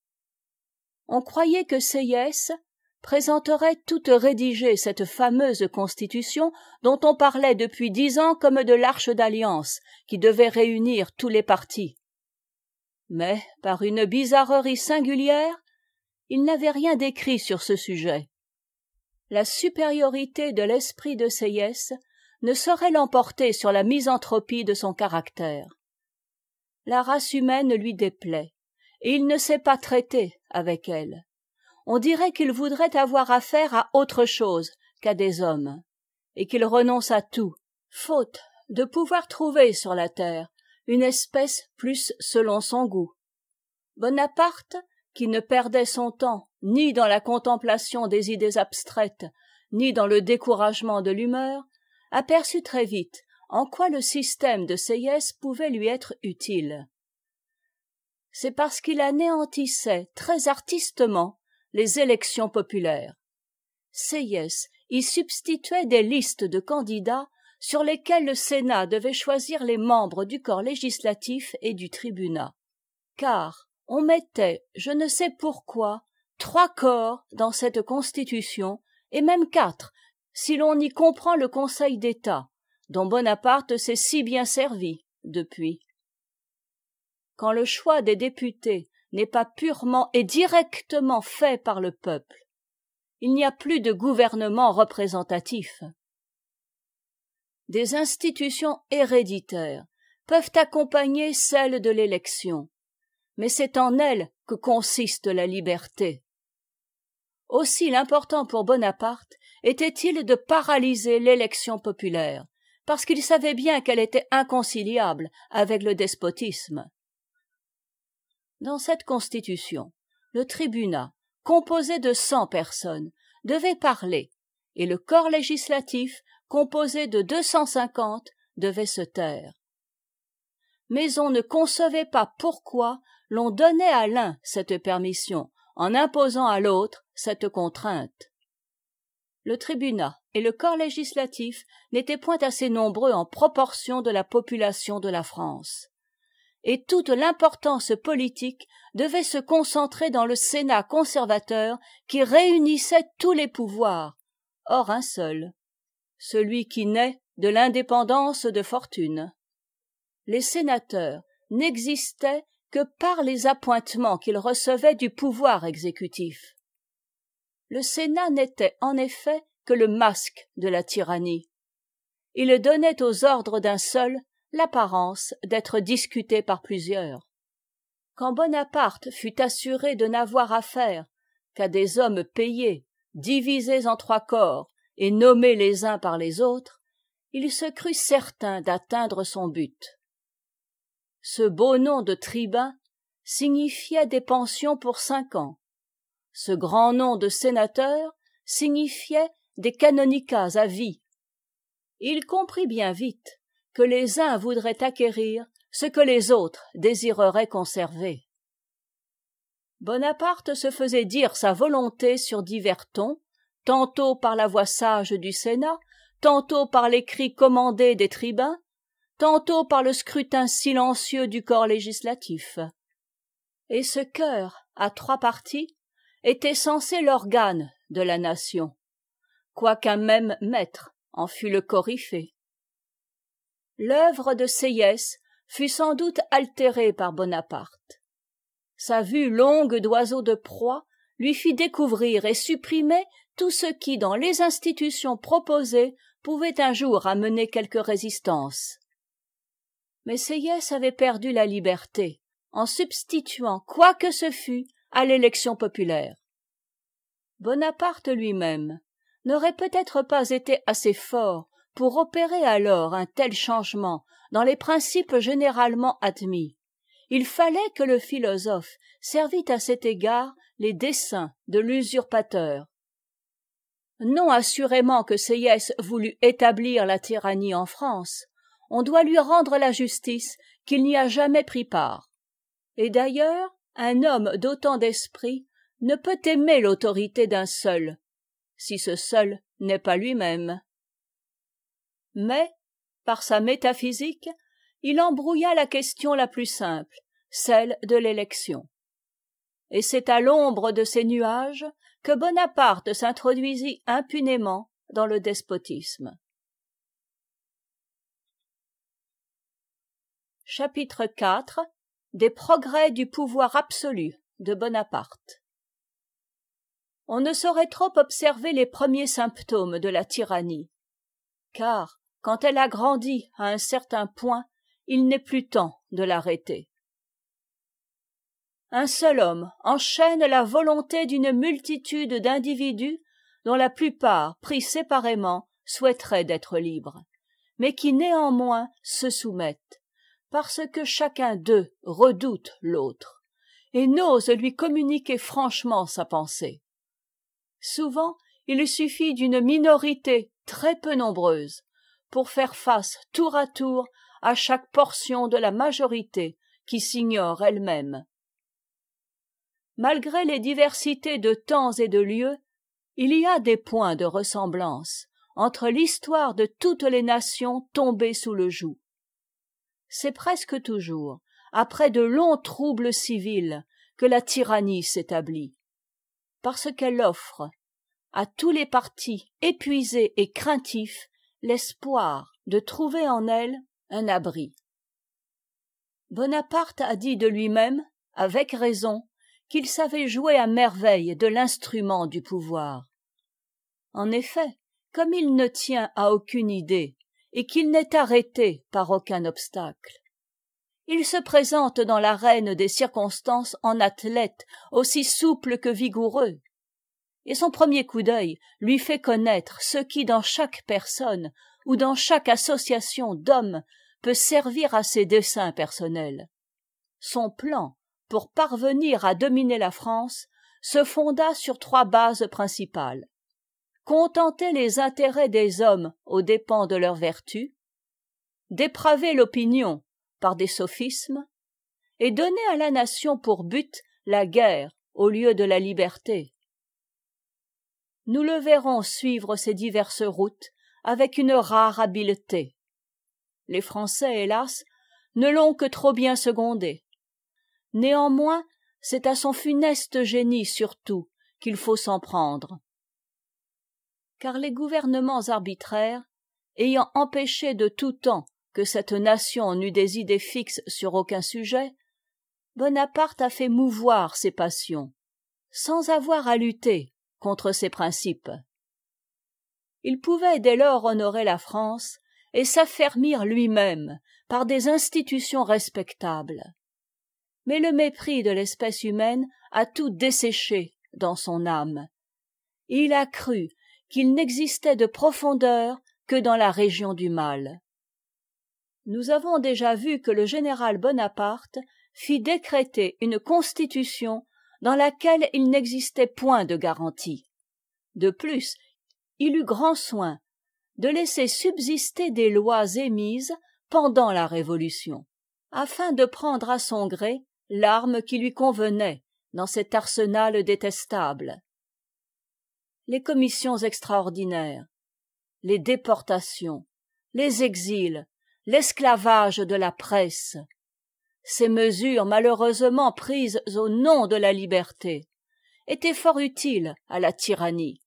On croyait que Sieyès présenterait toute rédigée cette fameuse constitution dont on parlait depuis dix ans comme de l'arche d'alliance qui devait réunir tous les partis. Mais, par une bizarrerie singulière, il n'avait rien d'écrit sur ce sujet. La supériorité de l'esprit de Sieyès ne saurait l'emporter sur la misanthropie de son caractère. La race humaine lui déplaît, et il ne sait pas traiter avec elle. On dirait qu'il voudrait avoir affaire à autre chose qu'à des hommes, et qu'il renonce à tout, faute de pouvoir trouver sur la terre une espèce plus selon son goût. Bonaparte, qui ne perdait son temps ni dans la contemplation des idées abstraites, ni dans le découragement de l'humeur, aperçut très vite en quoi le système de Sieyès pouvait lui être utile. C'est parce qu'il anéantissait très artistement les élections populaires. Sieyès y substituait des listes de candidats sur lesquels le Sénat devait choisir les membres du corps législatif et du tribunat. Car on mettait, je ne sais pourquoi, trois corps dans cette constitution, et même quatre, si l'on y comprend le Conseil d'État, dont Bonaparte s'est si bien servi depuis. Quand le choix des députés n'est pas purement et directement fait par le peuple, il n'y a plus de gouvernement représentatif. Des institutions héréditaires peuvent accompagner celles de l'élection, mais c'est en elles que consiste la liberté. Aussi l'important pour Bonaparte était-il de paralyser l'élection populaire, parce qu'il savait bien qu'elle était inconciliable avec le despotisme. Dans cette constitution, le tribunat, composé de cent personnes, devait parler, et le corps législatif, composé de deux cent cinquante, devait se taire. Mais on ne concevait pas pourquoi l'on donnait à l'un cette permission, en imposant à l'autre cette contrainte. Le tribunat et le corps législatif n'étaient point assez nombreux en proportion de la population de la France. Et toute l'importance politique devait se concentrer dans le Sénat conservateur qui réunissait tous les pouvoirs, or un seul, celui qui naît de l'indépendance de fortune. Les sénateurs n'existaient que par les appointements qu'ils recevaient du pouvoir exécutif. Le Sénat n'était en effet que le masque de la tyrannie. Il donnait aux ordres d'un seul l'apparence d'être discutés par plusieurs. Quand Bonaparte fut assuré de n'avoir affaire qu'à des hommes payés, divisés en trois corps et nommés les uns par les autres, il se crut certain d'atteindre son but. Ce beau nom de tribun signifiait des pensions pour cinq ans. Ce grand nom de sénateur signifiait des canonicats à vie. Il comprit bien vite que les uns voudraient acquérir ce que les autres désireraient conserver. Bonaparte se faisait dire sa volonté sur divers tons, tantôt par la voix sage du Sénat, tantôt par l'écrit commandé des tribuns, tantôt par le scrutin silencieux du corps législatif. Et ce chœur, à trois parties, était censé l'organe de la nation, quoiqu'un même maître en fût le coryphée. L'œuvre de Sieyès fut sans doute altérée par Bonaparte. Sa vue longue d'oiseau de proie lui fit découvrir et supprimer tout ce qui, dans les institutions proposées, pouvait un jour amener quelque résistance. Mais Sieyès avait perdu la liberté en substituant quoi que ce fût à l'élection populaire. Bonaparte lui-même n'aurait peut-être pas été assez fort pour opérer alors un tel changement dans les principes généralement admis. Il fallait que le philosophe servît à cet égard les desseins de l'usurpateur. Non assurément que Sieyès voulut établir la tyrannie en France, on doit lui rendre la justice qu'il n'y a jamais pris part. Et d'ailleurs, un homme d'autant d'esprit ne peut aimer l'autorité d'un seul, si ce seul n'est pas lui-même. Mais, par sa métaphysique, il embrouilla la question la plus simple, celle de l'élection. Et c'est à l'ombre de ces nuages que Bonaparte s'introduisit impunément dans le despotisme. Chapitre quatre. Des progrès du pouvoir absolu de Bonaparte. On ne saurait trop observer les premiers symptômes de la tyrannie, car, quand elle a grandi à un certain point, il n'est plus temps de l'arrêter. Un seul homme enchaîne la volonté d'une multitude d'individus dont la plupart, pris séparément, souhaiteraient d'être libres, mais qui néanmoins se soumettent, parce que chacun d'eux redoute l'autre, et n'ose lui communiquer franchement sa pensée. Souvent, il suffit d'une minorité très peu nombreuse pour faire face tour à tour à chaque portion de la majorité qui s'ignore elle-même. Malgré les diversités de temps et de lieux, il y a des points de ressemblance entre l'histoire de toutes les nations tombées sous le joug. C'est presque toujours après de longs troubles civils que la tyrannie s'établit, parce qu'elle offre à tous les partis épuisés et craintifs l'espoir de trouver en elle un abri. Bonaparte a dit de lui-même, avec raison, qu'il savait jouer à merveille de l'instrument du pouvoir. En effet, comme il ne tient à aucune idée et qu'il n'est arrêté par aucun obstacle, il se présente dans l'arène des circonstances en athlète aussi souple que vigoureux, et son premier coup d'œil lui fait connaître ce qui dans chaque personne ou dans chaque association d'hommes peut servir à ses desseins personnels. Son plan pour parvenir à dominer la France se fonda sur trois bases principales: contenter les intérêts des hommes aux dépens de leurs vertus, dépraver l'opinion par des sophismes, et donner à la nation pour but la guerre au lieu de la liberté. Nous le verrons suivre ces diverses routes avec une rare habileté. Les Français, hélas, ne l'ont que trop bien secondé. Néanmoins, c'est à son funeste génie surtout qu'il faut s'en prendre. Car les gouvernements arbitraires, ayant empêché de tout temps que cette nation n'eût des idées fixes sur aucun sujet, Bonaparte a fait mouvoir ses passions, sans avoir à lutter contre ses principes. Il pouvait dès lors honorer la France et s'affermir lui-même par des institutions respectables. Mais le mépris de l'espèce humaine a tout desséché dans son âme. Et il a cru qu'il n'existait de profondeur que dans la région du mal. Nous avons déjà vu que le général Bonaparte fit décréter une constitution dans laquelle il n'existait point de garantie. De plus, il eut grand soin de laisser subsister des lois émises pendant la Révolution, afin de prendre à son gré l'arme qui lui convenait dans cet arsenal détestable. Les commissions extraordinaires, les déportations, les exils, l'esclavage de la presse, ces mesures malheureusement prises au nom de la liberté, étaient fort utiles à la tyrannie.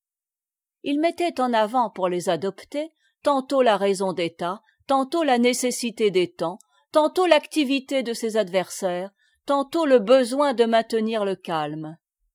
Il mettait en avant pour les adopter tantôt la raison d'État, tantôt la nécessité des temps, tantôt l'activité de ses adversaires, tantôt le besoin de maintenir le calme.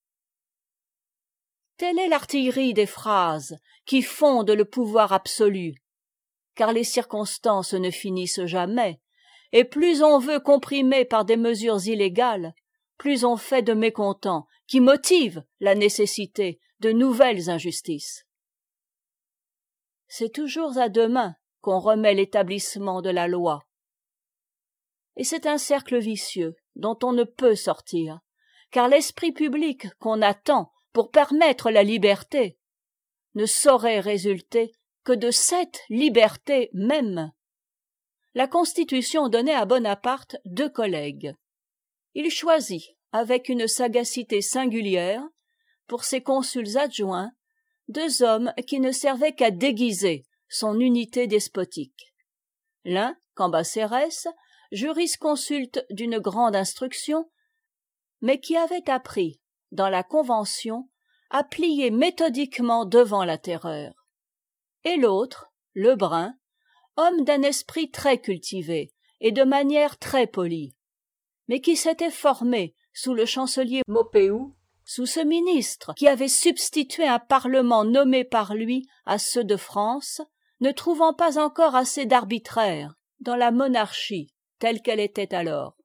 Telle est l'artillerie des phrases qui fondent le pouvoir absolu, car les circonstances ne finissent jamais, et plus on veut comprimer par des mesures illégales, plus on fait de mécontents qui motivent la nécessité de nouvelles injustices. C'est toujours à demain qu'on remet l'établissement de la loi. Et c'est un cercle vicieux dont on ne peut sortir, car l'esprit public qu'on attend pour permettre la liberté ne saurait résulter que de cette liberté même. La Constitution donnait à Bonaparte deux collègues. Il choisit, avec une sagacité singulière, pour ses consuls adjoints, deux hommes qui ne servaient qu'à déguiser son unité despotique. L'un, Cambacérès, jurisconsulte d'une grande instruction, mais qui avait appris, dans la Convention, à plier méthodiquement devant la terreur. Et l'autre, Lebrun, homme d'un esprit très cultivé et de manières très polies, mais qui s'était formé sous le chancelier Maupeou, sous ce ministre qui avait substitué un parlement nommé par lui à ceux de France, ne trouvant pas encore assez d'arbitraire dans la monarchie telle qu'elle était alors.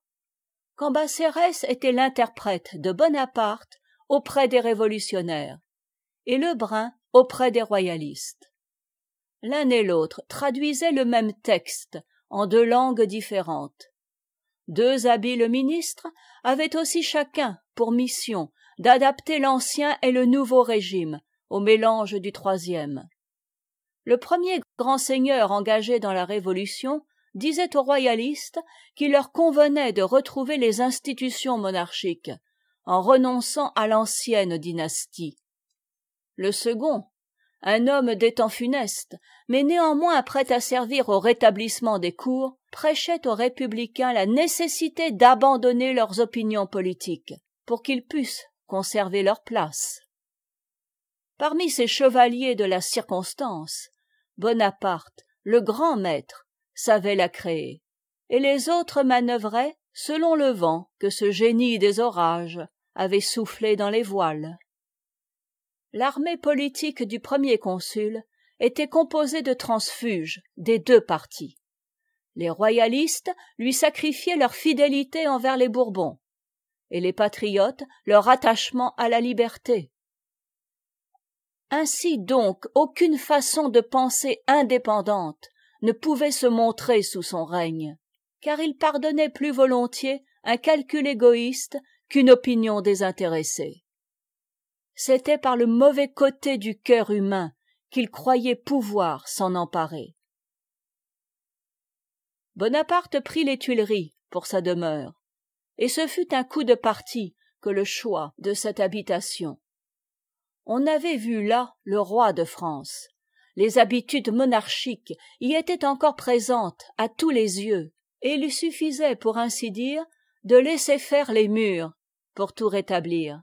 Cambacérès était l'interprète de Bonaparte auprès des révolutionnaires, et Lebrun auprès des royalistes. L'un et l'autre traduisaient le même texte en deux langues différentes. Deux habiles ministres avaient aussi chacun pour mission d'adapter l'ancien et le nouveau régime au mélange du troisième. Le premier grand seigneur engagé dans la Révolution disait aux royalistes qu'il leur convenait de retrouver les institutions monarchiques en renonçant à l'ancienne dynastie. Le second, un homme des temps funestes, mais néanmoins prêt à servir au rétablissement des cours, prêchait aux républicains la nécessité d'abandonner leurs opinions politiques pour qu'ils puissent conserver leur place. Parmi ces chevaliers de la circonstance, Bonaparte, le grand maître, savait la créer, et les autres manœuvraient selon le vent que ce génie des orages avait soufflé dans les voiles. L'armée politique du premier consul était composée de transfuges des deux partis. Les royalistes lui sacrifiaient leur fidélité envers les Bourbons, et les patriotes leur attachement à la liberté. Ainsi donc aucune façon de penser indépendante ne pouvait se montrer sous son règne, car il pardonnait plus volontiers un calcul égoïste qu'une opinion désintéressée. C'était par le mauvais côté du cœur humain qu'il croyait pouvoir s'en emparer. Bonaparte prit les Tuileries pour sa demeure, et ce fut un coup de parti que le choix de cette habitation. On avait vu là le roi de France. Les habitudes monarchiques y étaient encore présentes à tous les yeux, et il suffisait, pour ainsi dire, de laisser faire les murs pour tout rétablir.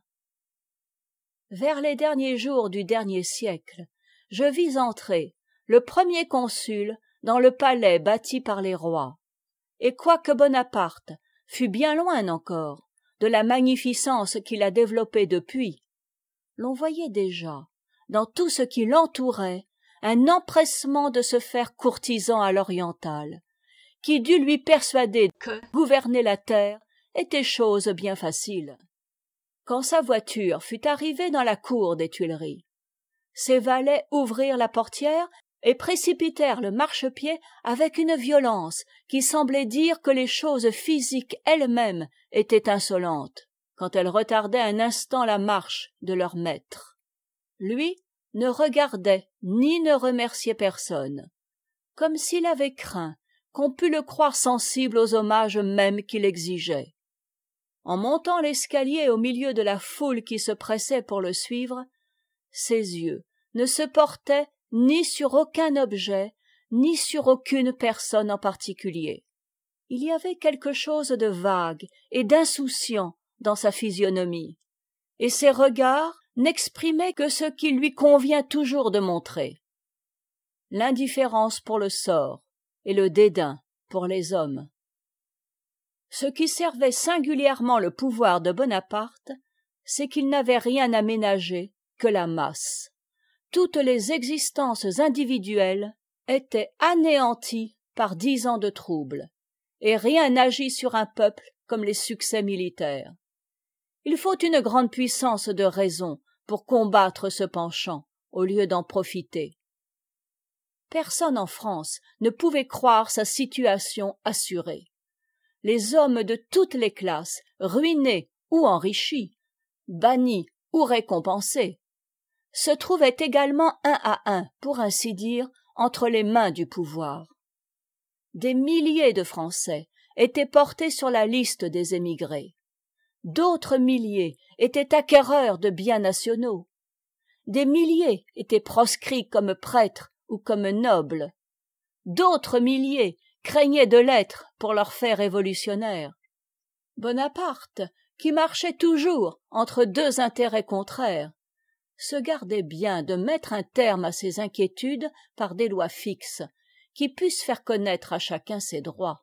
Vers les derniers jours du dernier siècle, je vis entrer le premier consul dans le palais bâti par les rois, et quoique Bonaparte fût bien loin encore de la magnificence qu'il a développée depuis, l'on voyait déjà, dans tout ce qui l'entourait, un empressement de se faire courtisan à l'orientale, qui dut lui persuader que gouverner la terre était chose bien facile. Quand sa voiture fut arrivée dans la cour des Tuileries, ses valets ouvrirent la portière et précipitèrent le marchepied avec une violence qui semblait dire que les choses physiques elles-mêmes étaient insolentes, quand elles retardaient un instant la marche de leur maître. Lui ne regardait ni ne remerciait personne, comme s'il avait craint qu'on pût le croire sensible aux hommages mêmes qu'il exigeait. En montant l'escalier au milieu de la foule qui se pressait pour le suivre, ses yeux ne se portaient ni sur aucun objet, ni sur aucune personne en particulier. Il y avait quelque chose de vague et d'insouciant dans sa physionomie, et ses regards n'exprimaient que ce qu'il lui convient toujours de montrer: l'indifférence pour le sort et le dédain pour les hommes. Ce qui servait singulièrement le pouvoir de Bonaparte, c'est qu'il n'avait rien à ménager que la masse. Toutes les existences individuelles étaient anéanties par dix ans de troubles, et rien n'agit sur un peuple comme les succès militaires. Il faut une grande puissance de raison pour combattre ce penchant, au lieu d'en profiter. Personne en France ne pouvait croire sa situation assurée. Les hommes de toutes les classes, ruinés ou enrichis, bannis ou récompensés, se trouvaient également un à un, pour ainsi dire, entre les mains du pouvoir. Des milliers de Français étaient portés sur la liste des émigrés. D'autres milliers étaient acquéreurs de biens nationaux. Des milliers étaient proscrits comme prêtres ou comme nobles. D'autres milliers craignaient de l'être pour leurs faits révolutionnaires. Bonaparte, qui marchait toujours entre deux intérêts contraires, se gardait bien de mettre un terme à ces inquiétudes par des lois fixes, qui puissent faire connaître à chacun ses droits.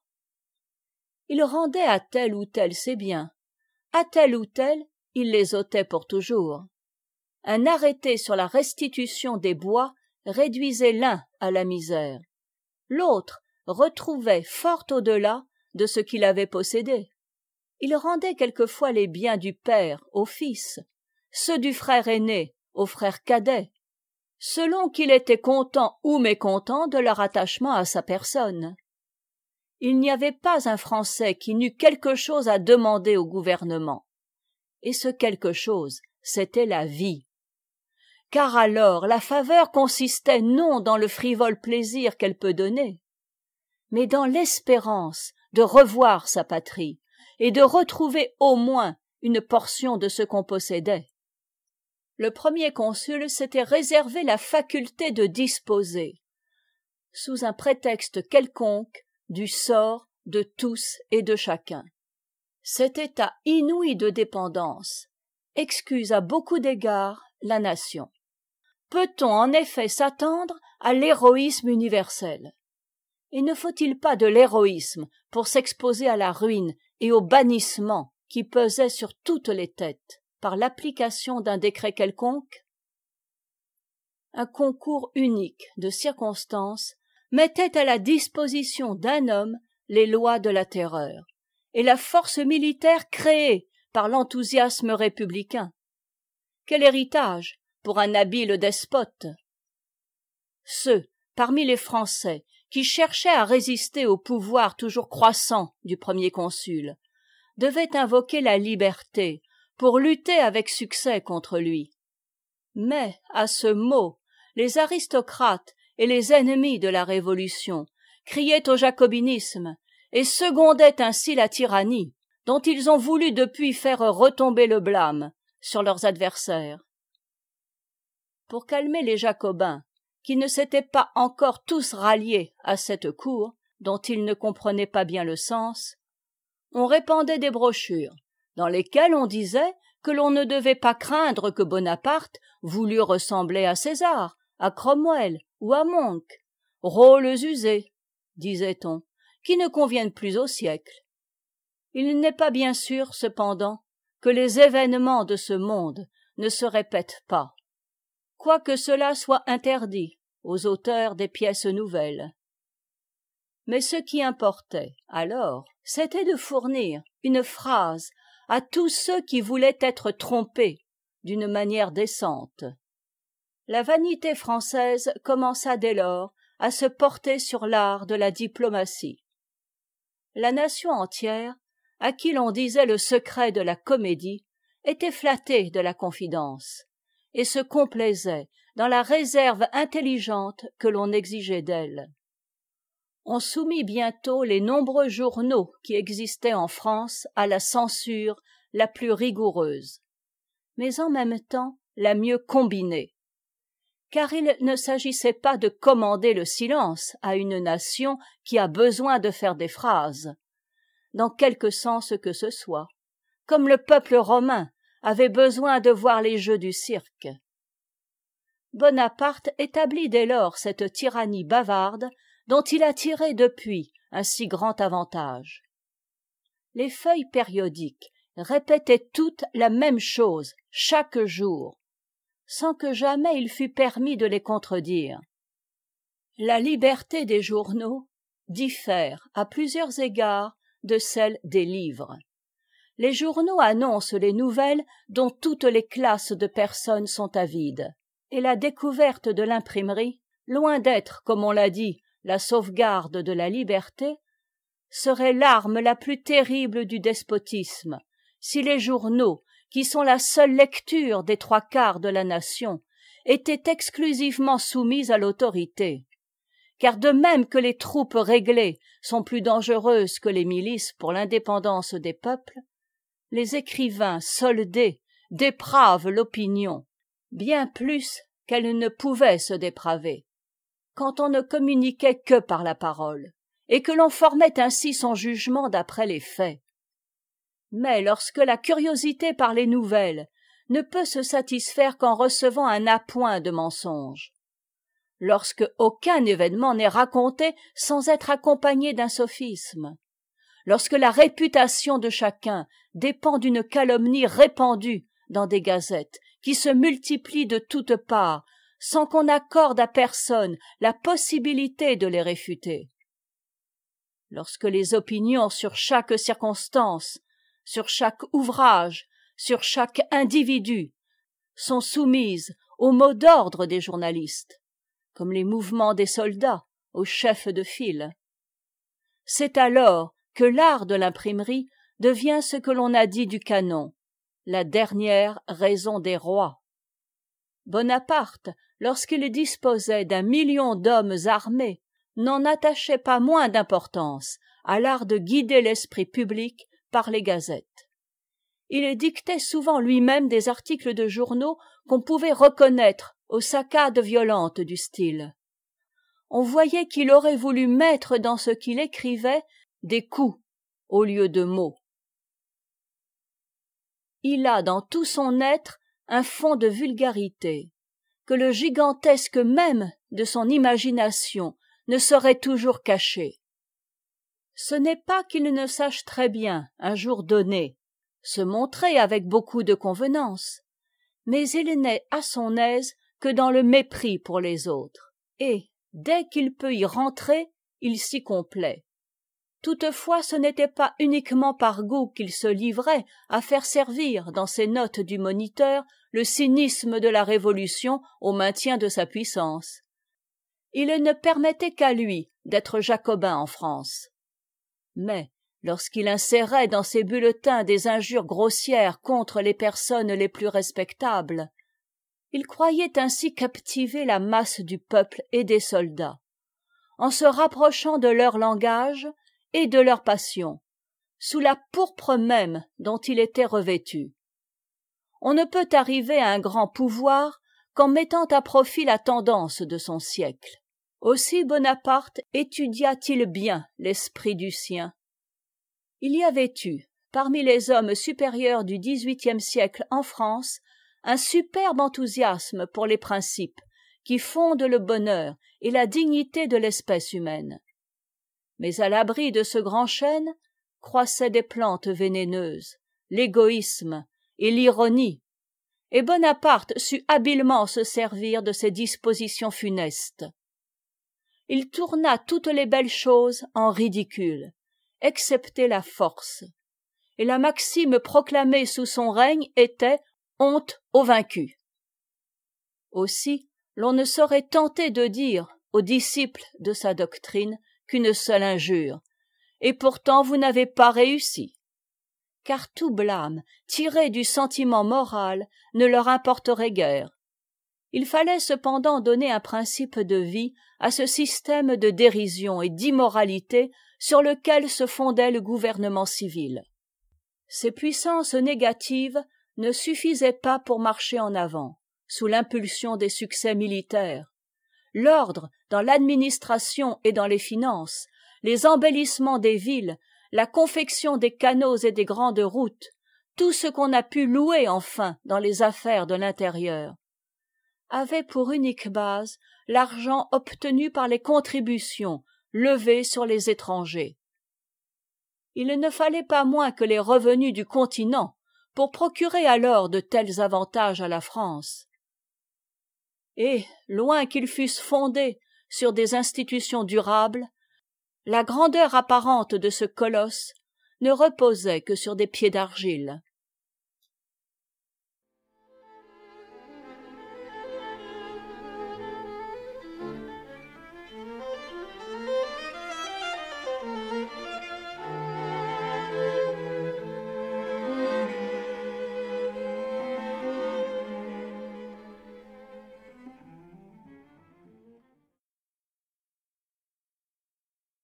Il rendait à tel ou tel ses biens, à tel ou tel il les ôtait pour toujours. Un arrêté sur la restitution des bois réduisait l'un à la misère, l'autre retrouvait fort au-delà de ce qu'il avait possédé. Il rendait quelquefois les biens du père au fils, ceux du frère aîné aux frères cadets, selon qu'il était content ou mécontent de leur attachement à sa personne. Il n'y avait pas un Français qui n'eût quelque chose à demander au gouvernement, et ce quelque chose, c'était la vie. Car alors la faveur consistait non dans le frivole plaisir qu'elle peut donner, mais dans l'espérance de revoir sa patrie et de retrouver au moins une portion de ce qu'on possédait. Le premier consul s'était réservé la faculté de disposer, sous un prétexte quelconque, du sort de tous et de chacun. Cet état inouï de dépendance excuse à beaucoup d'égards la nation. Peut-on en effet s'attendre à l'héroïsme universel? Et ne faut-il pas de l'héroïsme pour s'exposer à la ruine et au bannissement qui pesait sur toutes les têtes par l'application d'un décret quelconque? Un concours unique de circonstances mettait à la disposition d'un homme les lois de la terreur et la force militaire créée par l'enthousiasme républicain. Quel héritage pour un habile despote! Ceux, parmi les Français, qui cherchaient à résister au pouvoir toujours croissant du premier consul, devaient invoquer la liberté pour lutter avec succès contre lui. Mais, à ce mot, les aristocrates et les ennemis de la Révolution criaient au jacobinisme et secondaient ainsi la tyrannie, dont ils ont voulu depuis faire retomber le blâme sur leurs adversaires. Pour calmer les jacobins, qui ne s'étaient pas encore tous ralliés à cette cour, dont ils ne comprenaient pas bien le sens, on répandait des brochures, dans lesquelles on disait que l'on ne devait pas craindre que Bonaparte voulût ressembler à César, à Cromwell ou à Monk, rôles usés, disait-on, qui ne conviennent plus au siècle. Il n'est pas bien sûr, cependant, que les événements de ce monde ne se répètent pas, quoique cela soit interdit aux auteurs des pièces nouvelles. Mais ce qui importait, alors, c'était de fournir une phrase à tous ceux qui voulaient être trompés d'une manière décente. La vanité française commença dès lors à se porter sur l'art de la diplomatie. La nation entière, à qui l'on disait le secret de la comédie, était flattée de la confidence, et se complaisait dans la réserve intelligente que l'on exigeait d'elle. On soumit bientôt les nombreux journaux qui existaient en France à la censure la plus rigoureuse, mais en même temps la mieux combinée, car il ne s'agissait pas de commander le silence à une nation qui a besoin de faire des phrases, dans quelque sens que ce soit, comme le peuple romain avait besoin de voir les jeux du cirque. Bonaparte établit dès lors cette tyrannie bavarde dont il a tiré depuis un si grand avantage. Les feuilles périodiques répétaient toutes la même chose chaque jour, sans que jamais il fût permis de les contredire. La liberté des journaux diffère à plusieurs égards de celle des livres. Les journaux annoncent les nouvelles dont toutes les classes de personnes sont avides, et la découverte de l'imprimerie, loin d'être, comme on l'a dit, la sauvegarde de la liberté, serait l'arme la plus terrible du despotisme, si les journaux, qui sont la seule lecture des trois quarts de la nation, étaient exclusivement soumis à l'autorité. Car de même que les troupes réglées sont plus dangereuses que les milices pour l'indépendance des peuples, les écrivains soldés dépravent l'opinion, bien plus qu'elle ne pouvait se dépraver, quand on ne communiquait que par la parole, et que l'on formait ainsi son jugement d'après les faits. Mais lorsque la curiosité par les nouvelles ne peut se satisfaire qu'en recevant un appoint de mensonges, lorsque aucun événement n'est raconté sans être accompagné d'un sophisme, lorsque la réputation de chacun dépend d'une calomnie répandue dans des gazettes qui se multiplient de toutes parts sans qu'on accorde à personne la possibilité de les réfuter, lorsque les opinions sur chaque circonstance, sur chaque ouvrage, sur chaque individu sont soumises au mot d'ordre des journalistes, comme les mouvements des soldats au chef de file. C'est alors que l'art de l'imprimerie devient ce que l'on a dit du canon, la dernière raison des rois. Bonaparte, lorsqu'il disposait d'un million d'hommes armés, n'en attachait pas moins d'importance à l'art de guider l'esprit public par les gazettes. Il dictait souvent lui-même des articles de journaux qu'on pouvait reconnaître aux saccades violentes du style. On voyait qu'il aurait voulu mettre dans ce qu'il écrivait des coups au lieu de mots. Il a dans tout son être un fond de vulgarité que le gigantesque même de son imagination ne saurait toujours cacher. Ce n'est pas qu'il ne sache très bien, un jour donné, se montrer avec beaucoup de convenance, mais il n'est à son aise que dans le mépris pour les autres, et, dès qu'il peut y rentrer, il s'y complaît. Toutefois, ce n'était pas uniquement par goût qu'il se livrait à faire servir dans ses notes du Moniteur le cynisme de la Révolution au maintien de sa puissance. Il ne permettait qu'à lui d'être jacobin en France. Mais, lorsqu'il insérait dans ses bulletins des injures grossières contre les personnes les plus respectables, il croyait ainsi captiver la masse du peuple et des soldats, en se rapprochant de leur langage et de leur passion, sous la pourpre même dont il était revêtu. On ne peut arriver à un grand pouvoir qu'en mettant à profit la tendance de son siècle. Aussi Bonaparte étudia-t-il bien l'esprit du sien. Il y avait eu, parmi les hommes supérieurs du dix-huitième siècle en France, un superbe enthousiasme pour les principes qui fondent le bonheur et la dignité de l'espèce humaine. Mais à l'abri de ce grand chêne croissaient des plantes vénéneuses, l'égoïsme et l'ironie, et Bonaparte sut habilement se servir de ces dispositions funestes. Il tourna toutes les belles choses en ridicule, excepté la force, et la maxime proclamée sous son règne était « honte aux vaincus ». Aussi, l'on ne saurait tenter de dire aux disciples de sa doctrine qu'une seule injure, et pourtant vous n'avez pas réussi, car tout blâme tiré du sentiment moral ne leur importerait guère. Il fallait cependant donner un principe de vie à ce système de dérision et d'immoralité sur lequel se fondait le gouvernement civil. Ces puissances négatives ne suffisaient pas pour marcher en avant, sous l'impulsion des succès militaires. L'ordre dans l'administration et dans les finances, les embellissements des villes, la confection des canaux et des grandes routes, tout ce qu'on a pu louer enfin dans les affaires de l'intérieur, avait pour unique base l'argent obtenu par les contributions levées sur les étrangers. Il ne fallait pas moins que les revenus du continent pour procurer alors de tels avantages à la France. Et, loin qu'ils fussent fondés sur des institutions durables, la grandeur apparente de ce colosse ne reposait que sur des pieds d'argile.